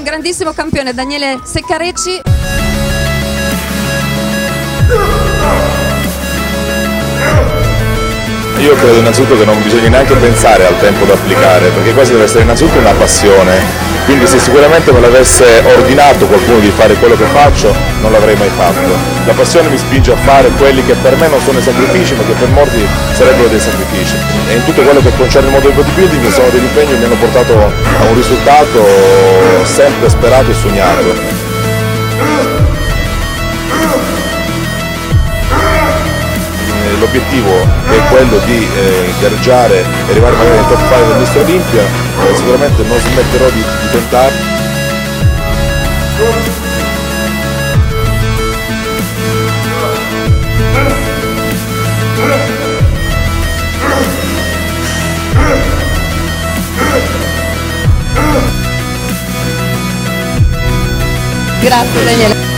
un grandissimo campione, Daniele Seccarecci. Io credo innanzitutto che non bisogna neanche pensare al tempo da applicare, perché quasi deve essere innanzitutto una passione, quindi se sicuramente me l'avesse ordinato qualcuno di fare quello che faccio, non l'avrei mai fatto. La passione mi spinge a fare quelli che per me non sono i sacrifici, ma che per molti sarebbero dei sacrifici. E in tutto quello che concerne il mondo del bodybuilding sono degli impegni che mi hanno portato a un risultato sempre sperato e sognato. L'obiettivo è quello di gareggiare e arrivare magari nel top 5 del Mister Olympia, sicuramente non smetterò di tentare. Grazie Daniele.